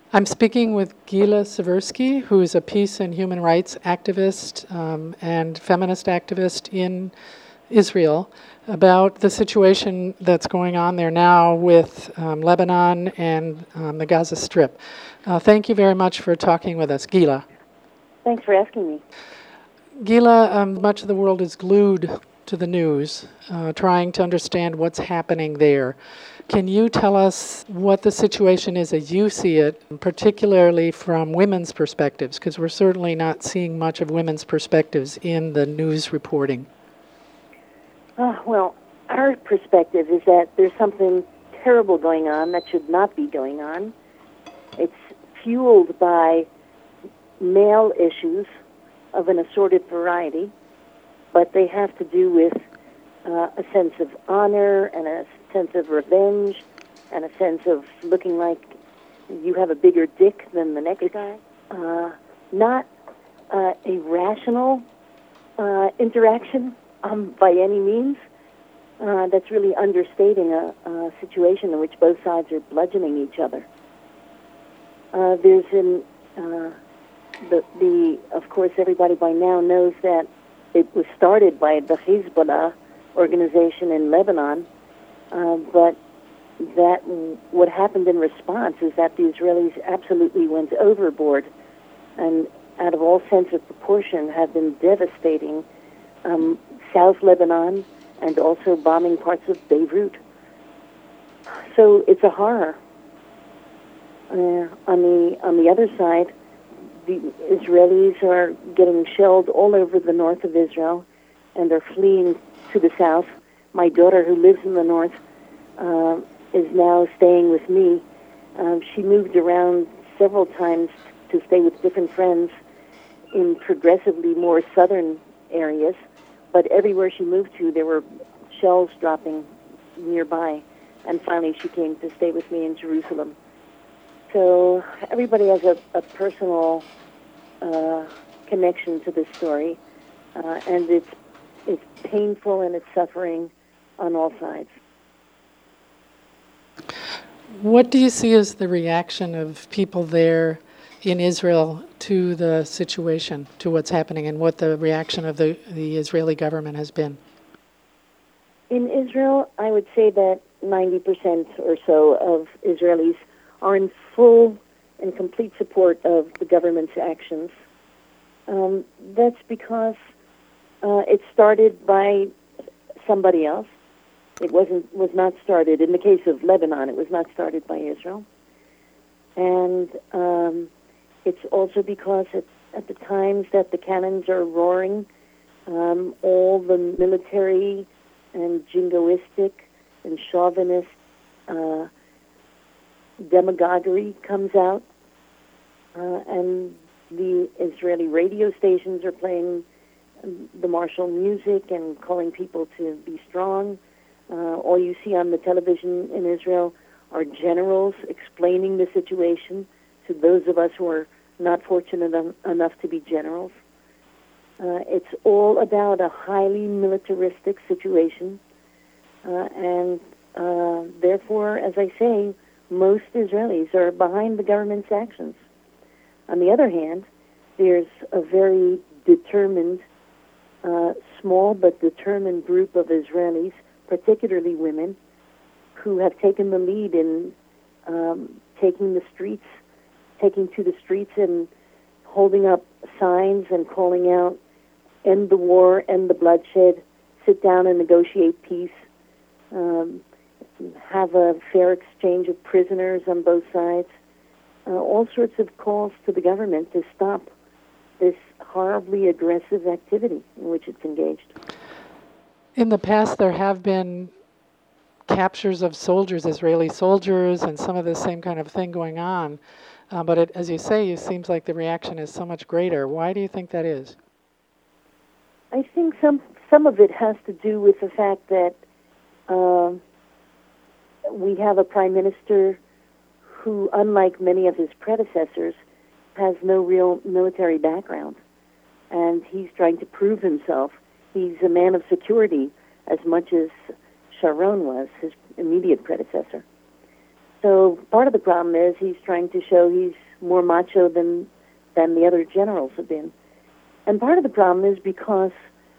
I'm speaking with Gila Seversky, who is a peace and human rights activist and feminist activist in Israel, about the situation that's going on there now with Lebanon and the Gaza Strip. Thank you very much for talking with us, Gila. Thanks for asking me. Gila, much of the world is glued to the news, trying to understand what's happening there. Can you tell us what the situation is as you see it, particularly from women's perspectives? Because we're certainly not seeing much of women's perspectives in the news reporting. Well, our perspective is that there's something terrible going on that should not be going on. It's fueled by male issues of an assorted variety, but they have to do with a sense of honor and a sense of revenge and a sense of looking like you have a bigger dick than the next guy. Not a rational interaction by any means. That's really understating a situation in which both sides are bludgeoning each other. There's of course, everybody by now knows that it was started by the Hezbollah organization in Lebanon, but that what happened in response is that the Israelis absolutely went overboard and, out of all sense of proportion, have been devastating South Lebanon and also bombing parts of Beirut. So it's a horror. On the other side, the Israelis are getting shelled all over the north of Israel and are fleeing to the south. My daughter, who lives in the north, is now staying with me. She moved around several times to stay with different friends in progressively more southern areas, but everywhere she moved to, there were shells dropping nearby, and finally she came to stay with me in Jerusalem. So everybody has a personal connection to this story, and it's painful and it's suffering on all sides. What do you see as the reaction of people there in Israel to the situation, to what's happening, and what the reaction of the Israeli government has been? In Israel, I would say that 90% or so of Israelis are in full and complete support of the government's actions. That's because it started by somebody else. It was not started, in the case of Lebanon, it was not started by Israel. And it's also because at the times that the cannons are roaring, all the military and jingoistic and chauvinist demagoguery comes out, and the Israeli radio stations are playing the martial music and calling people to be strong. All you see on the television in Israel are generals explaining the situation to those of us who are not fortunate enough to be generals. It's all about a highly militaristic situation, and therefore, as I say, most Israelis are behind the government's actions. On the other hand, there's a very determined, small but determined group of Israelis, particularly women, who have taken the lead in taking to the streets and holding up signs and calling out, "End the war, end the bloodshed, sit down and negotiate peace, have a fair exchange of prisoners on both sides." All sorts of calls to the government to stop this horribly aggressive activity in which it's engaged. In the past, there have been captures of soldiers, Israeli soldiers, and some of the same kind of thing going on. But as you say, it seems like the reaction is so much greater. Why do you think that is? I think some of it has to do with the fact that we have a prime minister who, unlike many of his predecessors, has no real military background. And he's trying to prove himself. He's a man of security as much as Sharon was, his immediate predecessor. So part of the problem is he's trying to show he's more macho than the other generals have been. And part of the problem is because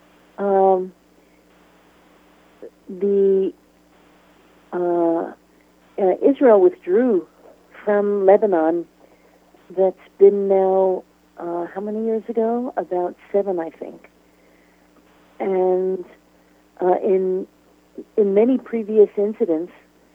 Israel withdrew from Lebanon. That's been now, how many years ago? About 7, I think. And in many previous incidents,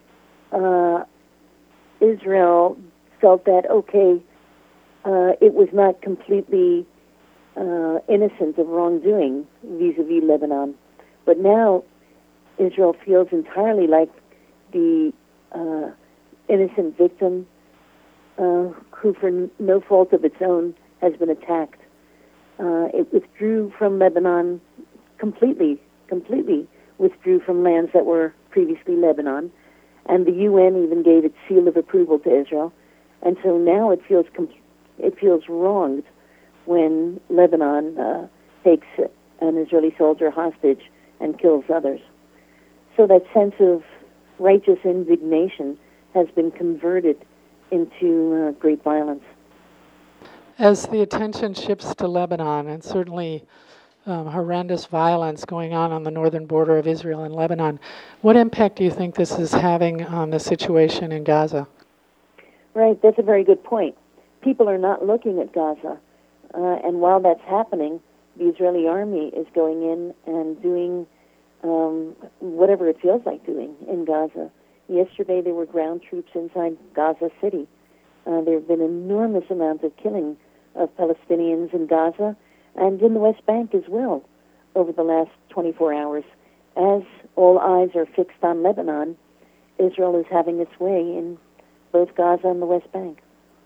Israel felt that, okay, it was not completely innocent of wrongdoing vis-a-vis Lebanon. But now Israel feels entirely like the innocent victim who, for no fault of its own, has been attacked. It withdrew from Lebanon completely withdrew from lands that were previously Lebanon, and the UN even gave its seal of approval to Israel. And so now it feels wronged when Lebanon takes an Israeli soldier hostage and kills others. So that sense of righteous indignation has been converted into great violence. As the attention shifts to Lebanon, and certainly horrendous violence going on the northern border of Israel and Lebanon, what impact do you think this is having on the situation in Gaza? Right, that's a very good point. People are not looking at Gaza, and while that's happening, the Israeli army is going in and doing whatever it feels like doing in Gaza. Yesterday there were ground troops inside Gaza City. There have been enormous amounts of killing of Palestinians in Gaza and in the West Bank as well over the last 24 hours. As all eyes are fixed on Lebanon, Israel is having its way in both Gaza and the West Bank.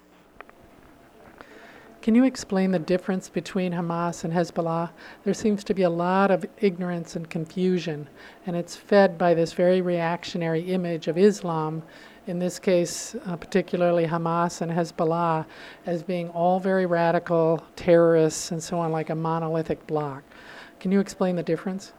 Can you explain the difference between Hamas and Hezbollah? There seems to be a lot of ignorance and confusion, and it's fed by this very reactionary image of Islam, in this case particularly Hamas and Hezbollah, as being all very radical terrorists and so on, like a monolithic bloc. Can you explain the difference?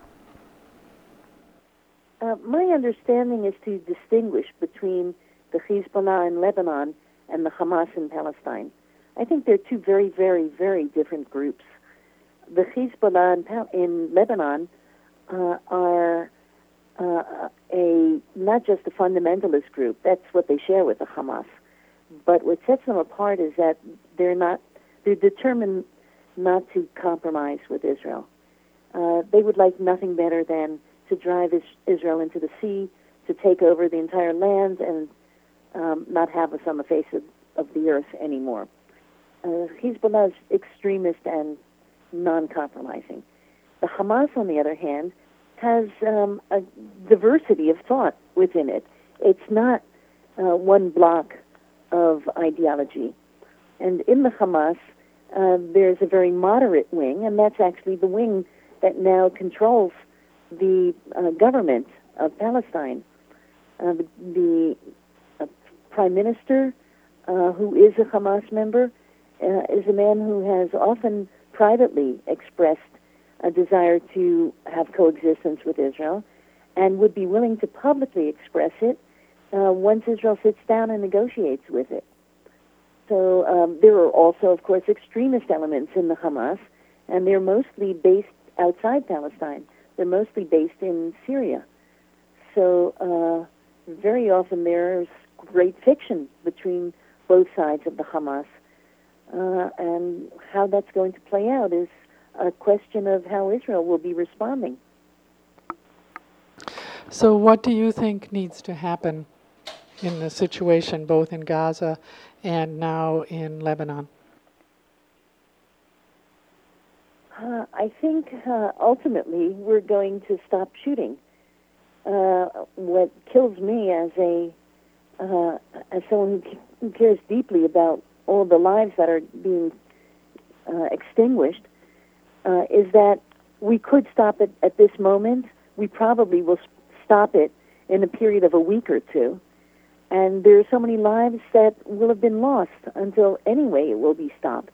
My understanding is to distinguish between the Hezbollah in Lebanon and the Hamas in Palestine. I think they're two very, very, very different groups. The Hezbollah in Lebanon are not just a fundamentalist group. That's what they share with the Hamas. But what sets them apart is that they're determined not to compromise with Israel. They would like nothing better than to drive Israel into the sea, to take over the entire land, and not have us on the face of the earth anymore. Hezbollah is extremist and non-compromising. The Hamas, on the other hand, has a diversity of thought within it. It's not one block of ideology. And in the Hamas, there's a very moderate wing, and that's actually the wing that now controls the government of Palestine. The prime minister, who is a Hamas member, is a man who has often privately expressed a desire to have coexistence with Israel and would be willing to publicly express it once Israel sits down and negotiates with it. So there are also, of course, extremist elements in the Hamas, and they're mostly based outside Palestine. They're mostly based in Syria. So very often there's great fiction between both sides of the Hamas. And how that's going to play out is a question of how Israel will be responding. So what do you think needs to happen in the situation both in Gaza and now in Lebanon? I think ultimately we're going to stop shooting. What kills me as someone who cares deeply about all the lives that are being extinguished is that we could stop it at this moment. We probably will stop it in a period of a week or two. And there are so many lives that will have been lost until anyway it will be stopped.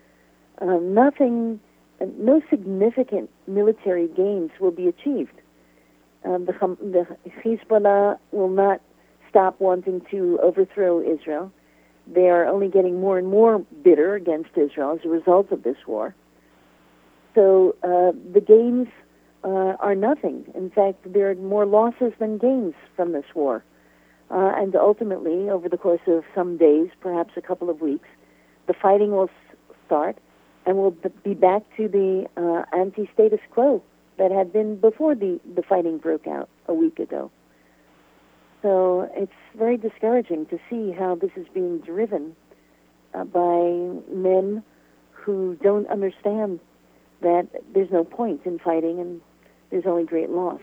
No significant military gains will be achieved. The Hezbollah will not stop wanting to overthrow Israel. They are only getting more and more bitter against Israel as a result of this war. So the gains are nothing. In fact, there are more losses than gains from this war. And ultimately, over the course of some days, perhaps a couple of weeks, the fighting will start, and we'll be back to the anti-status quo that had been before the fighting broke out a week ago. So it's very discouraging to see how this is being driven by men who don't understand that there's no point in fighting and there's only great loss.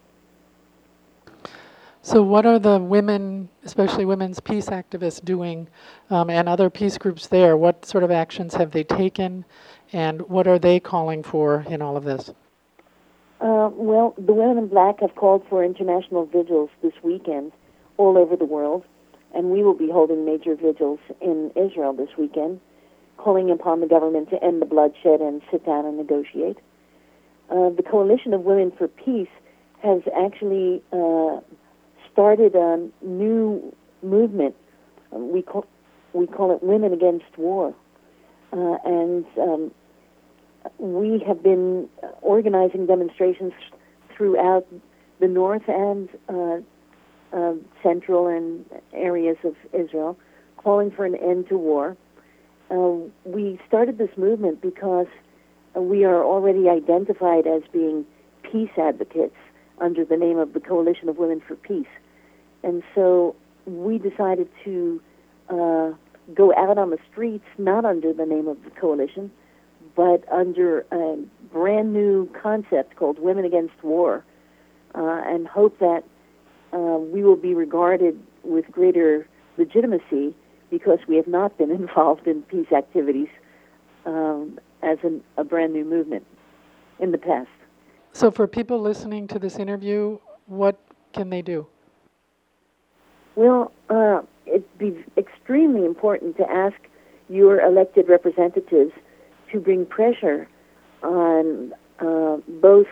So what are the women, especially women's peace activists, doing, and other peace groups there? What sort of actions have they taken, and what are they calling for in all of this? Well, the Women in Black have called for international vigils this weekend all over the world, and we will be holding major vigils in Israel this weekend, calling upon the government to end the bloodshed and sit down and negotiate. The Coalition of Women for Peace has actually started a new movement. We call it Women Against War, and we have been organizing demonstrations throughout the north and central and areas of Israel, calling for an end to war. We started this movement because we are already identified as being peace advocates under the name of the Coalition of Women for Peace. And so we decided to go out on the streets, not under the name of the coalition, but under a brand new concept called Women Against War, and hope that we will be regarded with greater legitimacy because we have not been involved in peace activities as a brand new movement in the past. So for people listening to this interview, what can they do? Well, it'd be extremely important to ask your elected representatives to bring pressure on both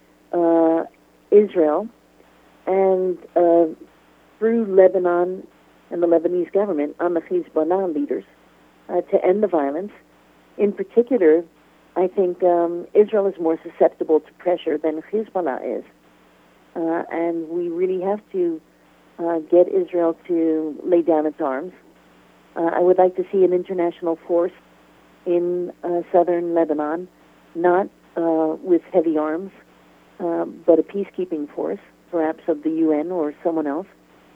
Israel and through Lebanon and the Lebanese government on the Hezbollah leaders to end the violence. In particular, I think Israel is more susceptible to pressure than Hezbollah is. And we really have to get Israel to lay down its arms. I would like to see an international force in southern Lebanon, not with heavy arms, but a peacekeeping force, perhaps of the UN or someone else.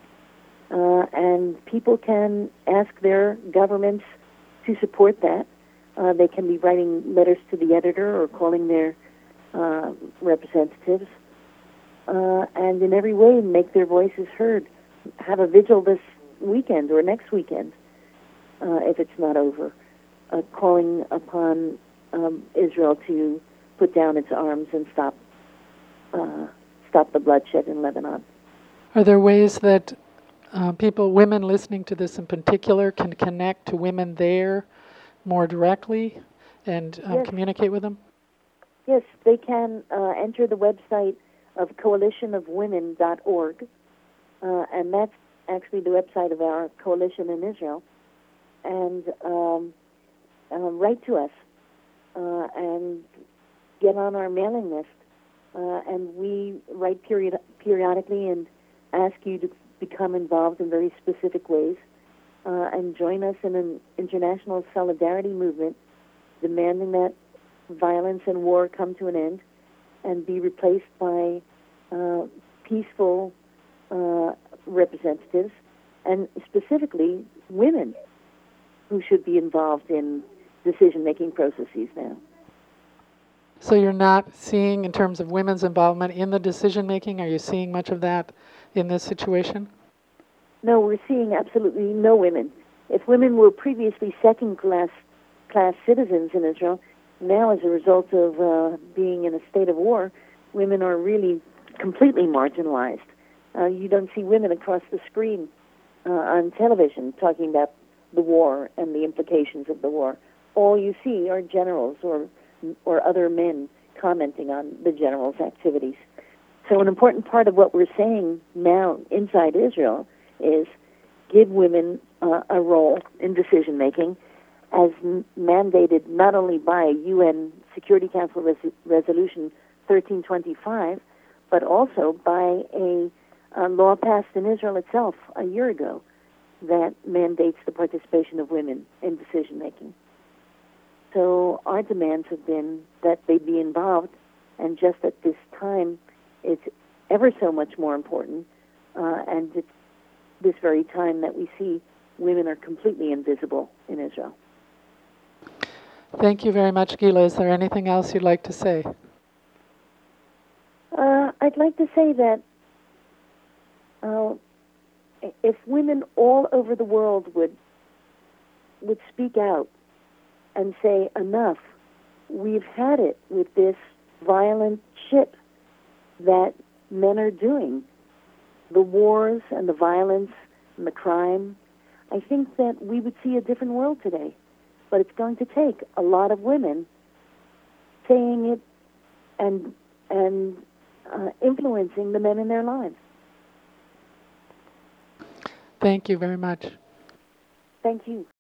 And people can ask their governments to support that. They can be writing letters to the editor or calling their representatives, and in every way make their voices heard. Have a vigil this weekend or next weekend, if it's not over, calling upon Israel to put down its arms and stop the bloodshed in Lebanon. Are there ways that women listening to this in particular, can connect to women there more directly and Yes. communicate with them? Yes, they can enter the website of coalitionofwomen.org, and that's actually the website of our coalition in Israel, and write to us and get on our mailing list. And we write periodically and ask you to become involved in very specific ways and join us in an international solidarity movement demanding that violence and war come to an end and be replaced by peaceful representatives, and specifically women who should be involved in decision-making processes now. So you're not seeing, in terms of women's involvement in the decision-making, are you seeing much of that in this situation? No, we're seeing absolutely no women. If women were previously second-class citizens in Israel, now as a result of being in a state of war, women are really completely marginalized. You don't see women across the screen on television talking about the war and the implications of the war. All you see are generals or other men commenting on the generals' activities. So an important part of what we're saying now inside Israel is give women a role in decision making, as mandated not only by UN Security Council Resolution 1325, but also by a law passed in Israel itself a year ago that mandates the participation of women in decision making. So our demands have been that they be involved, and just at this time, it's ever so much more important, and it's this very time that we see women are completely invisible in Israel. Thank you very much, Gila. Is there anything else you'd like to say? I'd like to say that if women all over the world would speak out and say, enough, we've had it with this violent shit that men are doing, the wars and the violence and the crime, I think that we would see a different world today. But it's going to take a lot of women saying it and influencing the men in their lives. Thank you very much. Thank you.